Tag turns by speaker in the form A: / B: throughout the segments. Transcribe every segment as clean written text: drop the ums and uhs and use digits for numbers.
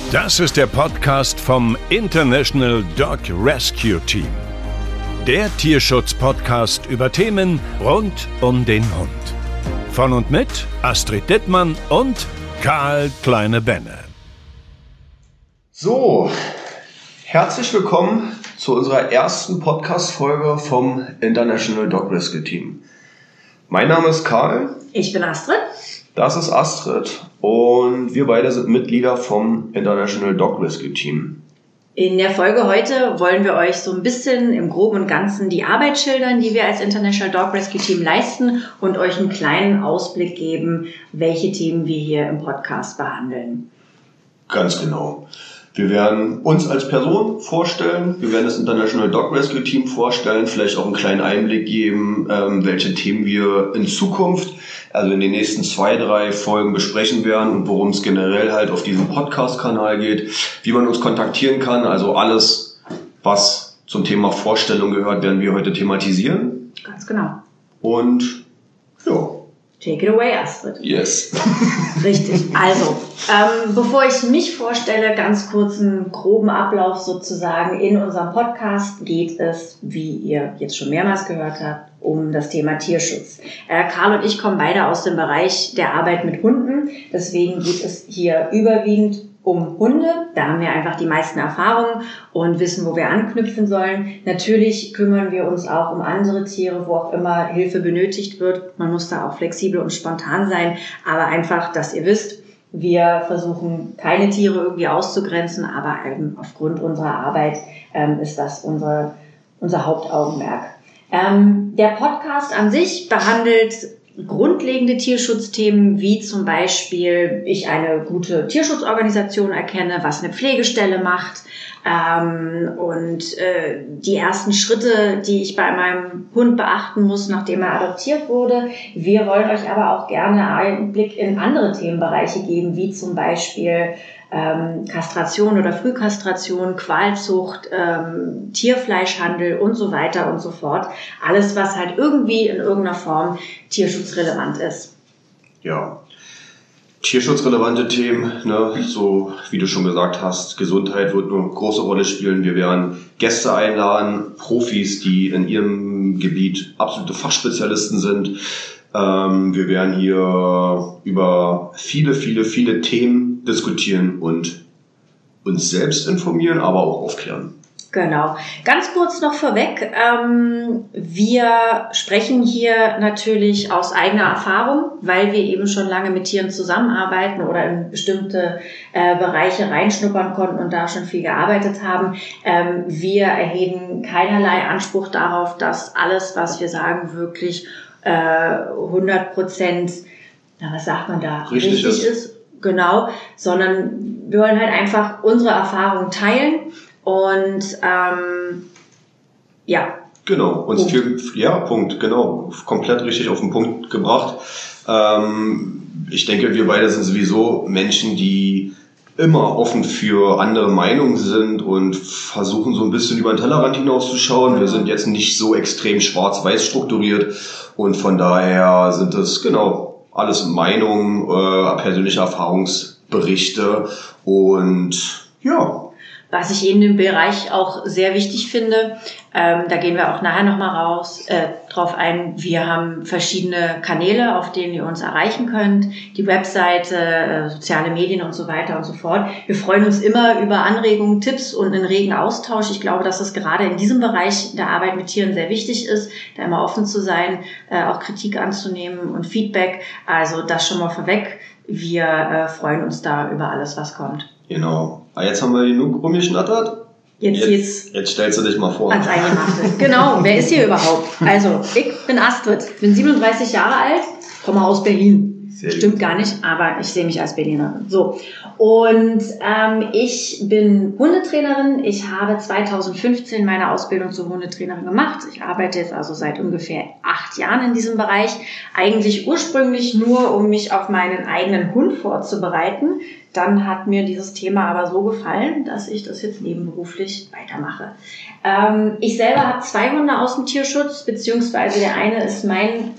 A: Das ist der Podcast vom International Dog Rescue Team. Der Tierschutz-Podcast über Themen rund um den Hund. Von und mit Astrid Dittmann und Karl Kleine-Benne.
B: So, herzlich willkommen zu unserer ersten Podcast-Folge vom International Dog Rescue Team. Mein Name ist Karl.
C: Ich bin Astrid.
B: Das ist Astrid und wir beide sind Mitglieder vom International Dog Rescue Team.
C: In der Folge heute wollen wir euch so ein bisschen im Groben und Ganzen die Arbeit schildern, die wir als International Dog Rescue Team leisten und euch einen kleinen Ausblick geben, welche Themen wir hier im Podcast behandeln.
B: Ganz genau. Wir werden uns als Person vorstellen, wir werden das International Dog Rescue Team vorstellen, vielleicht auch einen kleinen Einblick geben, welche Themen wir in Zukunft, also in den nächsten 2-3 Folgen besprechen werden und worum es generell halt auf diesem Podcast-Kanal geht, wie man uns kontaktieren kann, also alles, was zum Thema Vorstellung gehört, werden wir heute thematisieren.
C: Ganz genau.
B: Und ja.
C: Take it away, Astrid.
B: Yes.
C: Richtig. Also, bevor ich mich vorstelle, ganz kurz einen groben Ablauf sozusagen. In unserem Podcast geht es, wie ihr jetzt schon mehrmals gehört habt, um das Thema Tierschutz. Karl und ich kommen beide aus dem Bereich der Arbeit mit Hunden. Deswegen geht es hier überwiegend um Hunde. Da haben wir einfach die meisten Erfahrungen und wissen, wo wir anknüpfen sollen. Natürlich kümmern wir uns auch um andere Tiere, wo auch immer Hilfe benötigt wird. Man muss da auch flexibel und spontan sein. Aber einfach, dass ihr wisst, wir versuchen keine Tiere irgendwie auszugrenzen, aber eben aufgrund unserer Arbeit ist das unser Hauptaugenmerk. Der Podcast an sich behandelt grundlegende Tierschutzthemen, wie zum Beispiel ich eine gute Tierschutzorganisation erkenne, was eine Pflegestelle macht und die ersten Schritte, die ich bei meinem Hund beachten muss, nachdem er adoptiert wurde. Wir wollen euch aber auch gerne einen Blick in andere Themenbereiche geben, wie zum Beispiel Kastration oder Frühkastration, Qualzucht, Tierfleischhandel und so weiter und so fort. Alles, was halt irgendwie in irgendeiner Form tierschutzrelevant ist.
B: Ja, tierschutzrelevante Themen, ne, so wie du schon gesagt hast, Gesundheit wird eine große Rolle spielen. Wir werden Gäste einladen, Profis, die in ihrem Gebiet absolute Fachspezialisten sind. Wir werden hier über viele Themen diskutieren und uns selbst informieren, aber auch aufklären.
C: Genau. Ganz kurz noch vorweg. Wir sprechen hier natürlich aus eigener Erfahrung, weil wir eben schon lange mit Tieren zusammenarbeiten oder in bestimmte Bereiche reinschnuppern konnten und da schon viel gearbeitet haben. Wir erheben keinerlei Anspruch darauf, dass alles, was wir sagen, wirklich 100%, was sagt man da, richtig ist. Genau, sondern wir wollen halt einfach unsere Erfahrungen teilen und ja.
B: Genau, uns Punkt, genau, komplett richtig auf den Punkt gebracht. Ich denke, wir beide sind sowieso Menschen, die immer offen für andere Meinungen sind und versuchen so ein bisschen über den Tellerrand hinauszuschauen. Wir sind jetzt nicht so extrem schwarz-weiß strukturiert und von daher sind das genau alles Meinungen, persönliche Erfahrungsberichte und ja.
C: Was ich in dem Bereich auch sehr wichtig finde, da gehen wir auch nachher nochmal drauf ein. Wir haben verschiedene Kanäle, auf denen ihr uns erreichen könnt. Die Webseite, soziale Medien und so weiter und so fort. Wir freuen uns immer über Anregungen, Tipps und einen regen Austausch. Ich glaube, dass es gerade in diesem Bereich der Arbeit mit Tieren sehr wichtig ist, da immer offen zu sein, auch Kritik anzunehmen und Feedback. Also das schon mal vorweg. Wir freuen uns da über alles, was kommt.
B: Genau. Jetzt haben wir genug rumgeschnattert. Jetzt stellst du dich mal vor.
C: Ans Eingemachte. Genau, wer ist hier überhaupt? Also, ich bin Astrid, bin 37 Jahre alt, komme aus Berlin. Stimmt gar nicht, aber ich sehe mich als Berlinerin. So. Und ich bin Hundetrainerin. Ich habe 2015 meine Ausbildung zur Hundetrainerin gemacht. Ich arbeite jetzt also seit ungefähr 8 Jahren in diesem Bereich. Eigentlich ursprünglich nur, um mich auf meinen eigenen Hund vorzubereiten. Dann hat mir dieses Thema aber so gefallen, dass ich das jetzt nebenberuflich weitermache. Ich selber habe 2 Hunde aus dem Tierschutz, beziehungsweise der eine ist mein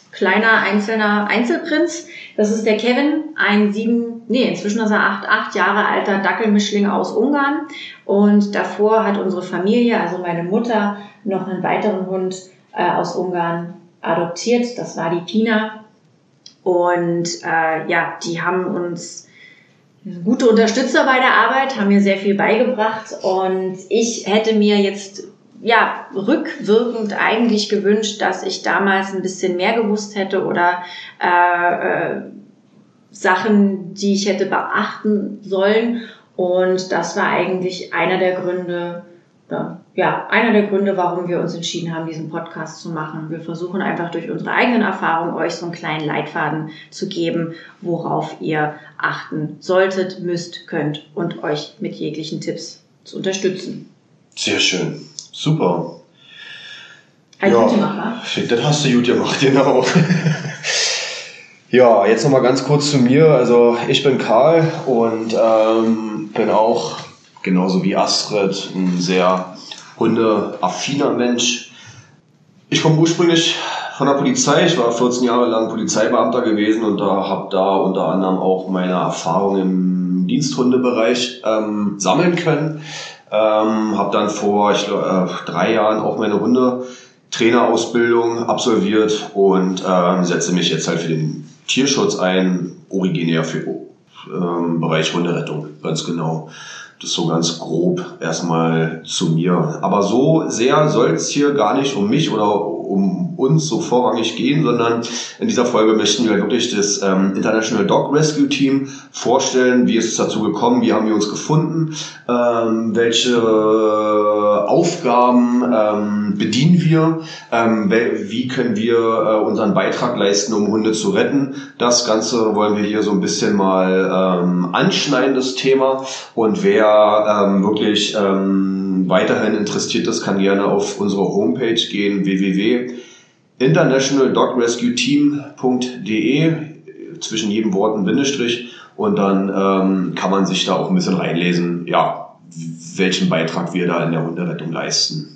C: kleiner einzelner Einzelprinz. Das ist der Kevin, inzwischen ist er 8 Jahre alter Dackelmischling aus Ungarn. Und davor hat unsere Familie, also meine Mutter, noch einen weiteren Hund aus Ungarn adoptiert. Das war die Pina. Und die haben uns gute Unterstützer bei der Arbeit, haben mir sehr viel beigebracht. Und ich hätte mir jetzt rückwirkend eigentlich gewünscht, dass ich damals ein bisschen mehr gewusst hätte oder Sachen, die ich hätte beachten sollen. Und das war eigentlich einer der Gründe, warum wir uns entschieden haben, diesen Podcast zu machen. Wir versuchen einfach durch unsere eigenen Erfahrungen euch so einen kleinen Leitfaden zu geben, worauf ihr achten solltet, müsst, könnt und euch mit jeglichen Tipps zu unterstützen.
B: Sehr schön. Super.
C: Gut gemacht,
B: das hast du gut gemacht, genau. Ja, jetzt nochmal ganz kurz zu mir. Also ich bin Karl und bin auch, genauso wie Astrid, ein sehr hundeaffiner Mensch. Ich komme ursprünglich von der Polizei. Ich war 14 Jahre lang Polizeibeamter gewesen und habe da unter anderem auch meine Erfahrungen im Diensthundebereich sammeln können. Habe dann vor 3 Jahren auch meine Hundetrainerausbildung absolviert und setze mich jetzt halt für den Tierschutz ein, originär für Bereich Hunderettung, ganz genau. Das ist so ganz grob erstmal zu mir. Aber so sehr soll es hier gar nicht um mich oder um uns so vorrangig gehen, sondern in dieser Folge möchten wir wirklich das International Dog Rescue Team vorstellen. Wie ist es dazu gekommen? Wie haben wir uns gefunden? Welche Aufgaben bedienen wir? Wie können wir unseren Beitrag leisten, um Hunde zu retten? Das Ganze wollen wir hier so ein bisschen mal anschneiden, das Thema. Und wer wirklich weiterhin interessiert ist, kann gerne auf unsere Homepage gehen, www.internationaldogrescueteam.de, zwischen jedem Wort ein Bindestrich, und dann kann man sich da auch ein bisschen reinlesen, welchen Beitrag wir da in der Hunderettung leisten.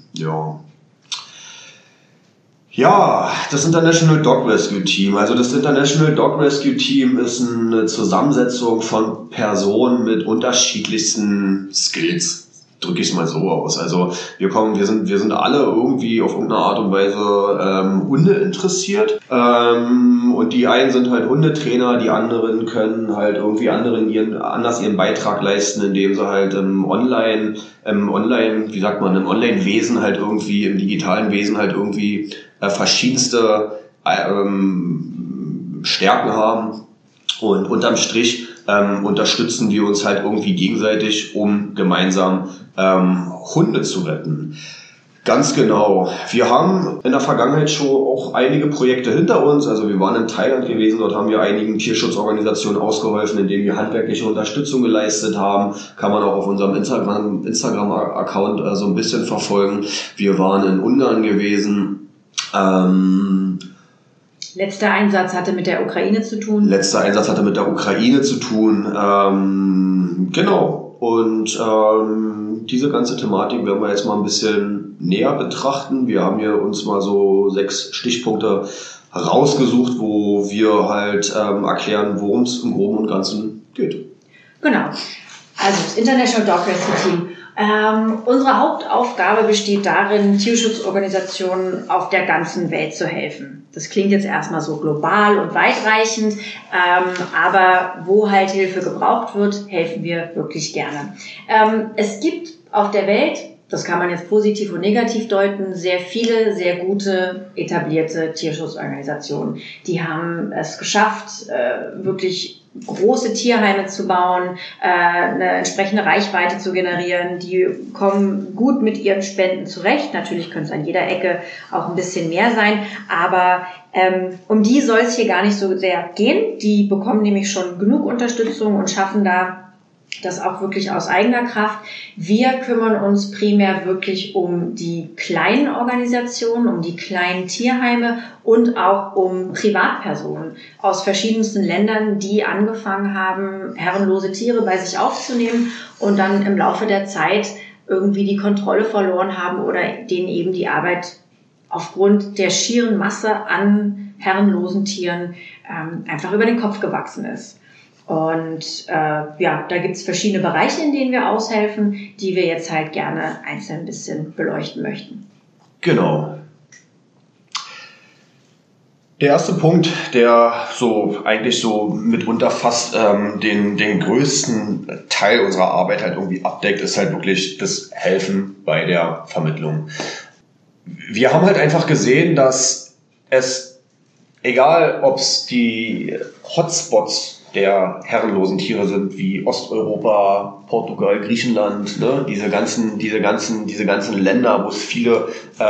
B: Ja, das International Dog Rescue Team. Also das International Dog Rescue Team ist eine Zusammensetzung von Personen mit unterschiedlichsten Skills. Drücke ich es mal so aus. Also wir sind alle irgendwie auf irgendeine Art und Weise Hunde interessiert. Und die einen sind halt Hundetrainer, die anderen können halt irgendwie anders ihren Beitrag leisten, indem sie halt im Online-Wesen halt irgendwie, im digitalen Wesen halt irgendwie verschiedenste Stärken haben. Und unterm Strich unterstützen wir uns halt irgendwie gegenseitig, um gemeinsam Hunde zu retten. Ganz genau. Wir haben in der Vergangenheit schon auch einige Projekte hinter uns. Also wir waren in Thailand gewesen, dort haben wir einigen Tierschutzorganisationen ausgeholfen, indem wir handwerkliche Unterstützung geleistet haben. Kann man auch auf unserem Instagram-Account so ein bisschen verfolgen. Wir waren in Ungarn gewesen.
C: Letzter Einsatz hatte mit der Ukraine zu tun.
B: Genau. Und diese ganze Thematik werden wir jetzt mal ein bisschen näher betrachten. Wir haben hier uns mal so 6 Stichpunkte rausgesucht, wo wir halt erklären, worum es im Groben und Ganzen geht.
C: Genau. Also das International Dog Rescue Team. Unsere Hauptaufgabe besteht darin, Tierschutzorganisationen auf der ganzen Welt zu helfen. Das klingt jetzt erstmal so global und weitreichend, aber wo halt Hilfe gebraucht wird, helfen wir wirklich gerne. Es gibt auf der Welt, das kann man jetzt positiv und negativ deuten, sehr viele, sehr gute, etablierte Tierschutzorganisationen. Die haben es geschafft, wirklich große Tierheime zu bauen, eine entsprechende Reichweite zu generieren. Die kommen gut mit ihren Spenden zurecht. Natürlich können es an jeder Ecke auch ein bisschen mehr sein, aber um die soll es hier gar nicht so sehr gehen. Die bekommen nämlich schon genug Unterstützung und schaffen da das auch wirklich aus eigener Kraft. Wir kümmern uns primär wirklich um die kleinen Organisationen, um die kleinen Tierheime und auch um Privatpersonen aus verschiedensten Ländern, die angefangen haben, herrenlose Tiere bei sich aufzunehmen und dann im Laufe der Zeit irgendwie die Kontrolle verloren haben oder denen eben die Arbeit aufgrund der schieren Masse an herrenlosen Tieren einfach über den Kopf gewachsen ist. Und da gibt es verschiedene Bereiche, in denen wir aushelfen, die wir jetzt halt gerne einzeln ein bisschen beleuchten möchten.
B: Genau. Der erste Punkt, der eigentlich mitunter fast den größten Teil unserer Arbeit halt irgendwie abdeckt, ist halt wirklich das Helfen bei der Vermittlung. Wir haben halt einfach gesehen, dass es, egal ob es die Hotspots der herrenlosen Tiere sind, wie Osteuropa, Portugal, Griechenland, ne? diese ganzen Länder, wo es viele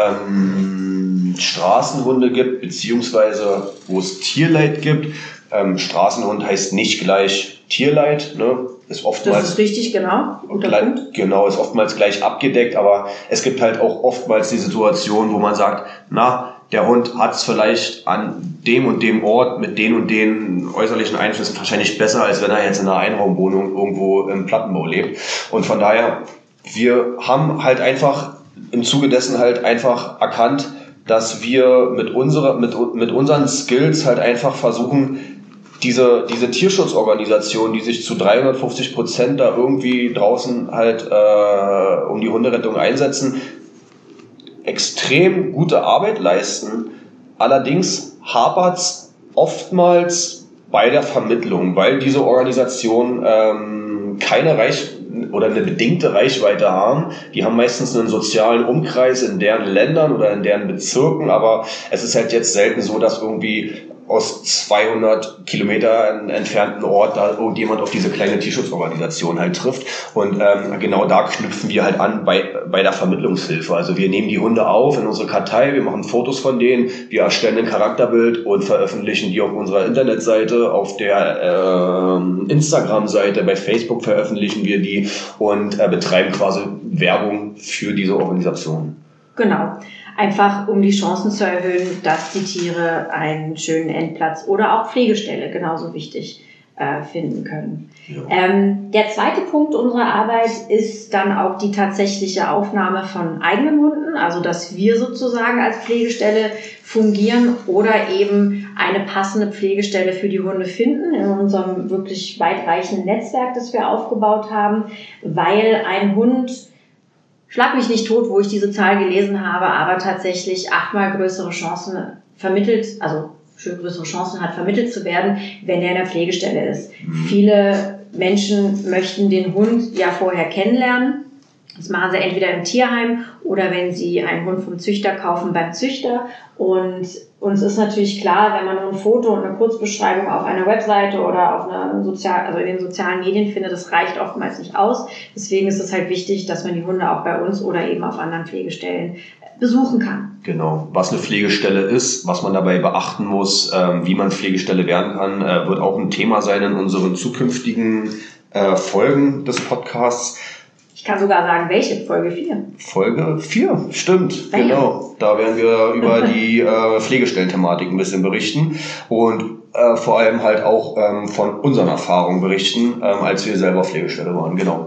B: Straßenhunde gibt, beziehungsweise wo es Tierleid gibt. Straßenhund heißt nicht gleich Tierleid, ne? Ist oftmals,
C: das ist richtig, genau.
B: Genau, ist oftmals gleich abgedeckt, aber es gibt halt auch oftmals die Situation, wo man sagt, der Hund hat es vielleicht an dem und dem Ort mit den und den äußerlichen Einflüssen wahrscheinlich besser, als wenn er jetzt in einer Einraumwohnung irgendwo im Plattenbau lebt. Und von daher, wir haben halt einfach im Zuge dessen halt einfach erkannt, dass wir mit unseren Skills halt einfach versuchen, diese Tierschutzorganisation, die sich zu 350% da irgendwie draußen halt um die Hunderettung einsetzen, extrem gute Arbeit leisten. Allerdings hapert's oftmals bei der Vermittlung, weil diese Organisationen keine oder eine bedingte Reichweite haben. Die haben meistens einen sozialen Umkreis in deren Ländern oder in deren Bezirken, aber es ist halt jetzt selten so, dass irgendwie aus 200 Kilometer entfernten Ort da irgendjemand auf diese kleine Tierschutzorganisation halt trifft. Und genau da knüpfen wir halt an bei der Vermittlungshilfe. Also wir nehmen die Hunde auf in unsere Kartei, wir machen Fotos von denen, wir erstellen ein Charakterbild und veröffentlichen die auf unserer Internetseite, auf der Instagram-Seite, bei Facebook veröffentlichen wir die und betreiben quasi Werbung für diese Organisation.
C: Genau. Einfach um die Chancen zu erhöhen, dass die Tiere einen schönen Endplatz oder auch Pflegestelle genauso wichtig finden können. Ja. Der zweite Punkt unserer Arbeit ist dann auch die tatsächliche Aufnahme von eigenen Hunden, also dass wir sozusagen als Pflegestelle fungieren oder eben eine passende Pflegestelle für die Hunde finden in unserem wirklich weitreichenden Netzwerk, das wir aufgebaut haben, weil ein Hund, schlag mich nicht tot, wo ich diese Zahl gelesen habe, aber tatsächlich 8-mal größere Chancen hat, vermittelt zu werden, wenn er in der Pflegestelle ist. Viele Menschen möchten den Hund ja vorher kennenlernen. Das machen sie entweder im Tierheim oder wenn sie einen Hund vom Züchter kaufen, beim Züchter. Und uns ist natürlich klar, wenn man nur ein Foto und eine Kurzbeschreibung auf einer Webseite oder auf in den sozialen Medien findet, das reicht oftmals nicht aus. Deswegen ist es halt wichtig, dass man die Hunde auch bei uns oder eben auf anderen Pflegestellen besuchen kann.
B: Genau. Was eine Pflegestelle ist, was man dabei beachten muss, wie man Pflegestelle werden kann, wird auch ein Thema sein in unseren zukünftigen Folgen des Podcasts.
C: Ich kann sogar sagen, welche? Folge 4.
B: Folge 4, stimmt, ja, genau. Da werden wir über die Pflegestellenthematik ein bisschen berichten und vor allem halt auch von unseren Erfahrungen berichten, als wir selber Pflegestelle waren, genau.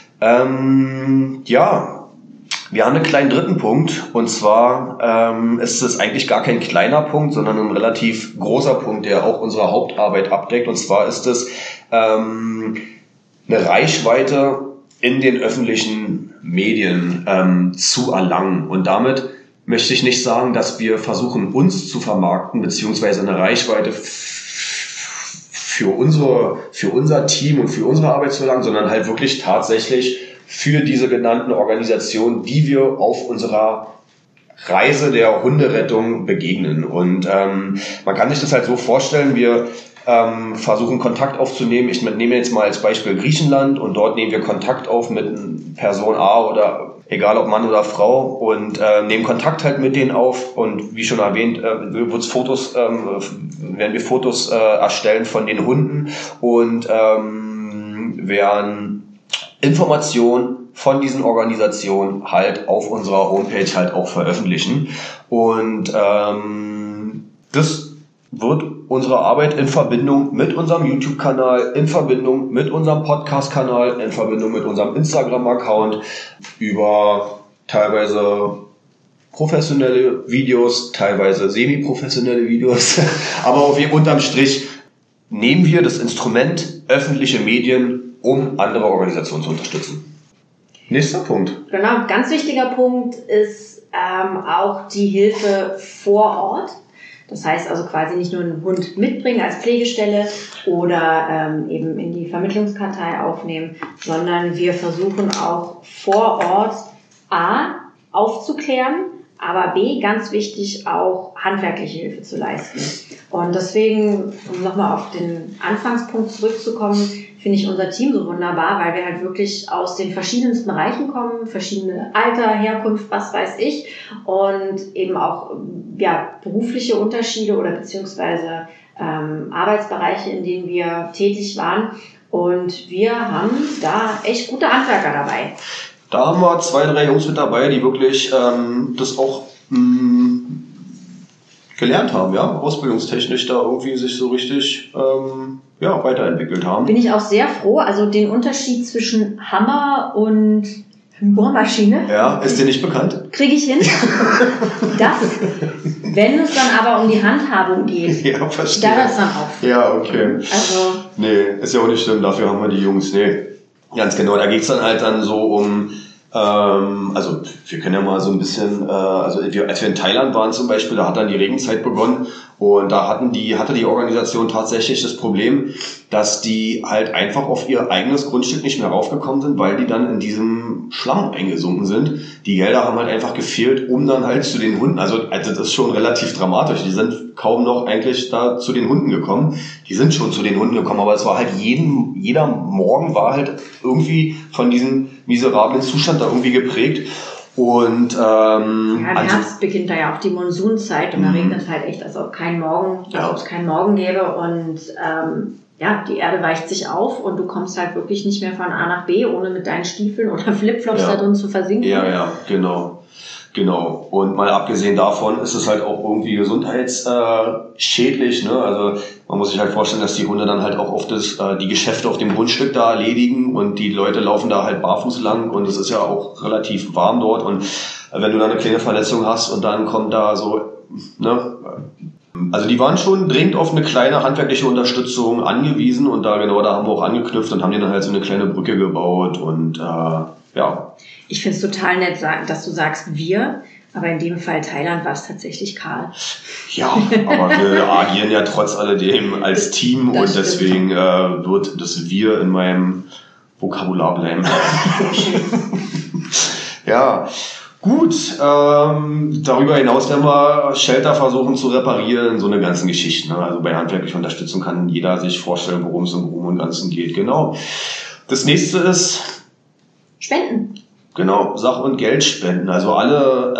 B: Wir haben einen kleinen dritten Punkt und zwar ist es eigentlich gar kein kleiner Punkt, sondern ein relativ großer Punkt, der auch unsere Hauptarbeit abdeckt, und zwar ist es eine Reichweite in den öffentlichen Medien zu erlangen. Und damit möchte ich nicht sagen, dass wir versuchen, uns zu vermarkten, beziehungsweise eine Reichweite für unser Team und für unsere Arbeit zu erlangen, sondern halt wirklich tatsächlich für diese genannten Organisationen, die wir auf unserer Reise der Hunderettung begegnen. Und man kann sich das halt so vorstellen, wir versuchen Kontakt aufzunehmen. Ich nehme jetzt mal als Beispiel Griechenland und dort nehmen wir Kontakt auf mit Person A oder egal ob Mann oder Frau und nehmen Kontakt halt mit denen auf und wie schon erwähnt, werden wir Fotos erstellen von den Hunden und werden Informationen von diesen Organisationen halt auf unserer Homepage halt auch veröffentlichen und das wird unsere Arbeit in Verbindung mit unserem YouTube-Kanal, in Verbindung mit unserem Podcast-Kanal, in Verbindung mit unserem Instagram-Account über teilweise professionelle Videos, teilweise semi-professionelle Videos, aber unterm Strich nehmen wir das Instrument öffentliche Medien, um andere Organisationen zu unterstützen. Nächster Punkt.
C: Genau, ganz wichtiger Punkt ist auch die Hilfe vor Ort. Das heißt also quasi nicht nur einen Hund mitbringen als Pflegestelle oder eben in die Vermittlungskartei aufnehmen, sondern wir versuchen auch vor Ort A, aufzuklären, aber B, ganz wichtig, auch handwerkliche Hilfe zu leisten. Und deswegen, um nochmal auf den Anfangspunkt zurückzukommen, finde ich unser Team so wunderbar, weil wir halt wirklich aus den verschiedensten Bereichen kommen, verschiedene Alter, Herkunft, was weiß ich, und eben auch berufliche Unterschiede oder beziehungsweise Arbeitsbereiche, in denen wir tätig waren. Und wir haben da echt gute Handwerker dabei.
B: Da haben wir 2, 3 Jungs mit dabei, die wirklich das auch gelernt haben, ja, ausbildungstechnisch da irgendwie sich so richtig weiterentwickelt haben.
C: Bin ich auch sehr froh, also den Unterschied zwischen Hammer und Bohrmaschine.
B: Ja, ist dir nicht bekannt?
C: Kriege ich hin. Wenn es dann aber um die Handhabung geht,
B: ja, verstehe.
C: Da hört es dann auf.
B: Ja, okay.
C: Also,
B: nee, ist ja auch nicht schlimm, dafür haben wir die Jungs. Nee, ganz genau. Da geht es dann halt dann so um, also wir können ja mal so ein bisschen, als wir in Thailand waren zum Beispiel, da hat dann die Regenzeit begonnen und da hatte die Organisation tatsächlich das Problem, dass die halt einfach auf ihr eigenes Grundstück nicht mehr raufgekommen sind, weil die dann in diesem Schlamm eingesunken sind. Die Gelder haben halt einfach gefehlt, um dann halt zu den Hunden, also das ist schon relativ dramatisch, die sind kaum noch eigentlich da zu den Hunden gekommen. Die sind schon zu den Hunden gekommen, aber es war halt jeder Morgen war halt irgendwie von diesem miserablen Zustand da irgendwie geprägt. Und
C: im Herbst beginnt da ja auch die Monsunzeit und da regnet es halt echt, als ob es keinen Morgen gäbe und die Erde weicht sich auf und du kommst halt wirklich nicht mehr von A nach B, ohne mit deinen Stiefeln oder Flipflops da drin zu versinken.
B: Ja, genau. Und mal abgesehen davon ist es halt auch irgendwie gesundheitsschädlich, ne? Also man muss sich halt vorstellen, dass die Hunde dann halt auch oft die Geschäfte auf dem Grundstück da erledigen und die Leute laufen da halt barfuß lang und es ist ja auch relativ warm dort und wenn du da eine kleine Verletzung hast und dann kommt da so, ne? Also die waren schon dringend auf eine kleine handwerkliche Unterstützung angewiesen und da haben wir auch angeknüpft und haben denen dann halt so eine kleine Brücke gebaut und
C: Ich finde es total nett, dass du sagst wir, aber in dem Fall Thailand war es tatsächlich Karl.
B: Ja, aber wir agieren ja trotz alledem als Team und deswegen wird das wir in meinem Vokabular bleiben. Ja, gut. Darüber hinaus werden wir Shelter versuchen zu reparieren, so eine ganzen Geschichten. Ne? Also bei handwerklicher Unterstützung kann jeder sich vorstellen, worum es im Groben und Ganzen geht. Genau. Das nächste ist
C: Spenden.
B: Genau, Sach- und Geldspenden. Also alle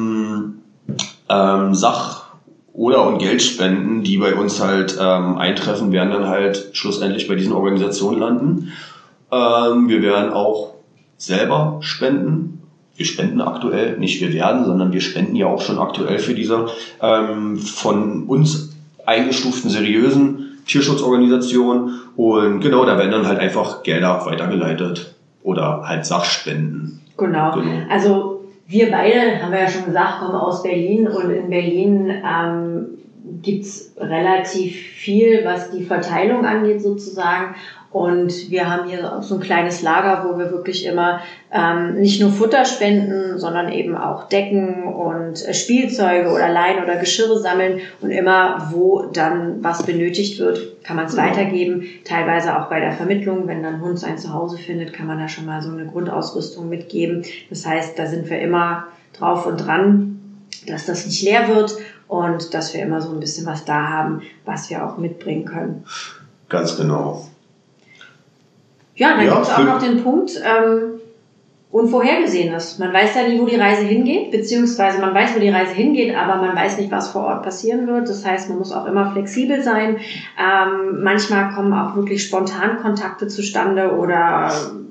B: und Geldspenden, die bei uns halt eintreffen, werden dann halt schlussendlich bei diesen Organisationen landen. Wir werden auch selber spenden. Wir spenden aktuell, nicht wir werden, sondern wir spenden ja auch schon aktuell für diese von uns eingestuften seriösen Tierschutzorganisationen. Und genau, da werden dann halt einfach Gelder weitergeleitet oder halt Sachspenden.
C: Genau. Also wir beide, haben wir ja schon gesagt, kommen aus Berlin und in Berlin gibt's relativ viel, was die Verteilung angeht sozusagen. Und wir haben hier so ein kleines Lager, wo wir wirklich immer nicht nur Futter spenden, sondern eben auch Decken und Spielzeuge oder Leinen oder Geschirre sammeln. Und immer, wo dann was benötigt wird, kann man es weitergeben. Teilweise auch bei der Vermittlung, wenn dann ein Hund sein Zuhause findet, kann man da schon mal so eine Grundausrüstung mitgeben. Das heißt, da sind wir immer drauf und dran, dass das nicht leer wird und dass wir immer so ein bisschen was da haben, was wir auch mitbringen können.
B: Ganz genau.
C: Ja, dann gibt es auch noch den Punkt Unvorhergesehenes. Man weiß ja nie, wo die Reise hingeht, beziehungsweise man weiß, wo die Reise hingeht, aber man weiß nicht, was vor Ort passieren wird. Das heißt, man muss auch immer flexibel sein. Manchmal kommen auch wirklich spontan Kontakte zustande oder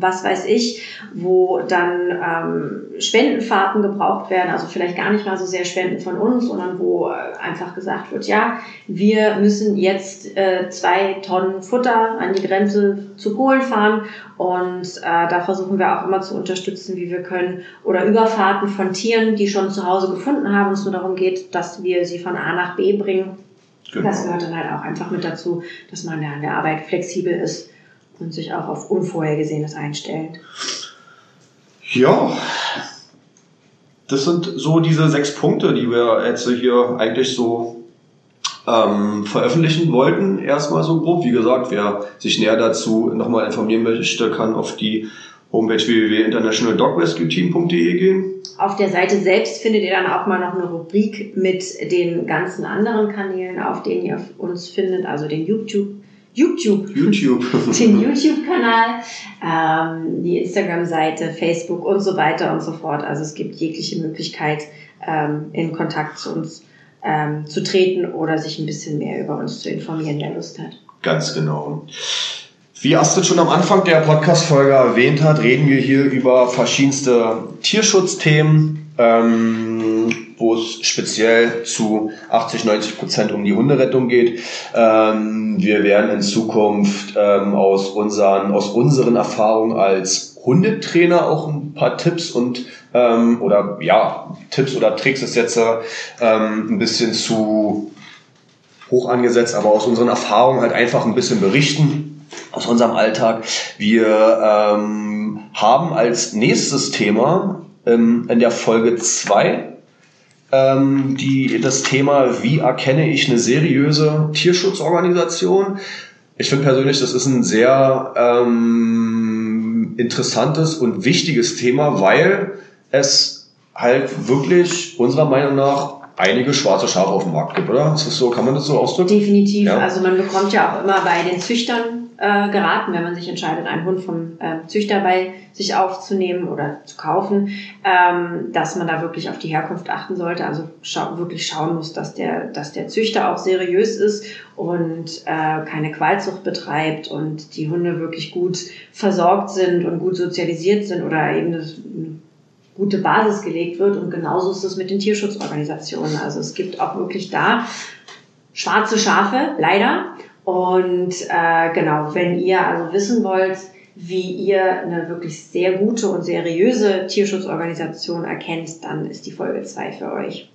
C: was weiß ich, wo dann Spendenfahrten gebraucht werden, also vielleicht gar nicht mal so sehr Spenden von uns, sondern wo einfach gesagt wird, ja, wir müssen jetzt 2 Tonnen Futter an die Grenze zu Polen fahren und da versuchen wir auch immer zu unterstützen, wie wir können, oder Überfahrten von Tieren, die schon zu Hause gefunden haben, und es nur darum geht, dass wir sie von A nach B bringen. Genau. Das gehört dann halt auch einfach mit dazu, dass man ja an der Arbeit flexibel ist und sich auch auf Unvorhergesehenes einstellt.
B: Ja, das sind so diese 6 Punkte, die wir jetzt hier eigentlich so veröffentlichen wollten. Erstmal so grob. Wie gesagt, wer sich näher dazu nochmal informieren möchte, kann auf die Homepage www.internationaldogrescueteam.de gehen.
C: Auf der Seite selbst findet ihr dann auch mal noch eine Rubrik mit den ganzen anderen Kanälen, auf denen ihr uns findet, also den YouTube. Den YouTube-Kanal, die Instagram-Seite, Facebook und so weiter und so fort. Also es gibt jegliche Möglichkeit, in Kontakt zu uns zu treten oder sich ein bisschen mehr über uns zu informieren, wer Lust hat.
B: Ganz genau. Wie Astrid schon am Anfang der Podcast-Folge erwähnt hat, reden wir hier über verschiedenste Tierschutzthemen, wo es speziell zu 80-90% um die Hunderettung geht. Wir werden in Zukunft aus unseren Erfahrungen als Hundetrainer auch ein paar Tipps und Tipps oder Tricks ist jetzt ein bisschen zu hoch angesetzt, aber aus unseren Erfahrungen halt einfach ein bisschen berichten. Aus unserem Alltag. Wir haben als nächstes Thema in der Folge 2 das Thema, wie erkenne ich eine seriöse Tierschutzorganisation. Ich finde persönlich, das ist ein sehr interessantes und wichtiges Thema, weil es halt wirklich unserer Meinung nach einige schwarze Schafe auf dem Markt gibt, oder? Ist das so, kann man das so ausdrücken?
C: Definitiv. Ja. Also man bekommt ja auch immer bei den Züchtern geraten, wenn man sich entscheidet, einen Hund vom Züchter bei sich aufzunehmen oder zu kaufen, dass man da wirklich auf die Herkunft achten sollte, also wirklich schauen muss, dass der Züchter auch seriös ist und keine Qualzucht betreibt und die Hunde wirklich gut versorgt sind und gut sozialisiert sind oder eben eine gute Basis gelegt wird. Und genauso ist es mit den Tierschutzorganisationen. Also es gibt auch wirklich da schwarze Schafe, leider. Und genau, wenn ihr also wissen wollt, wie ihr eine wirklich sehr gute und seriöse Tierschutzorganisation erkennt, dann ist die Folge 2 für euch.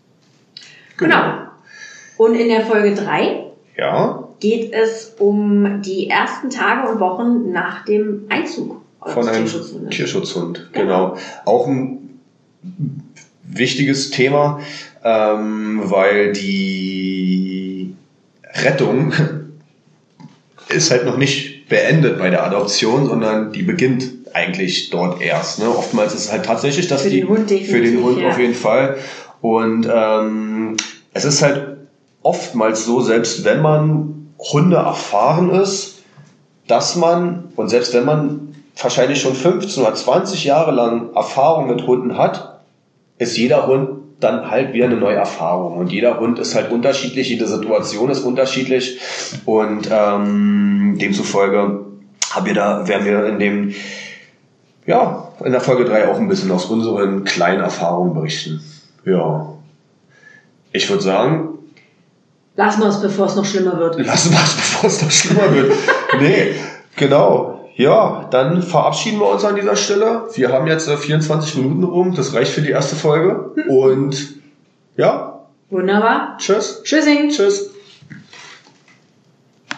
C: Genau. Und in der Folge 3 geht es um die ersten Tage und Wochen nach dem Einzug
B: von einem Tierschutzhund. Genau. Auch ein wichtiges Thema, weil die Rettung ist halt noch nicht beendet bei der Adoption, sondern die beginnt eigentlich dort erst. Ne? Oftmals ist es halt tatsächlich, dass für den Hund auf jeden Fall. Und es ist halt oftmals so, selbst wenn man Hunde erfahren ist, dass man, und selbst wenn man wahrscheinlich schon 15 oder 20 Jahre lang Erfahrung mit Hunden hat, ist jeder Hund dann halt wieder eine neue Erfahrung. Und jeder Hund ist halt unterschiedlich, jede Situation ist unterschiedlich. Und demzufolge werden wir in der Folge 3 auch ein bisschen aus unseren kleinen Erfahrungen berichten. Ja. Ich würde sagen,
C: lassen wir es, bevor es noch schlimmer wird.
B: Nee, genau. Ja, dann verabschieden wir uns an dieser Stelle. Wir haben jetzt 24 Minuten rum. Das reicht für die erste Folge. Und ja.
C: Wunderbar.
B: Tschüss.
C: Tschüssing.
B: Tschüss.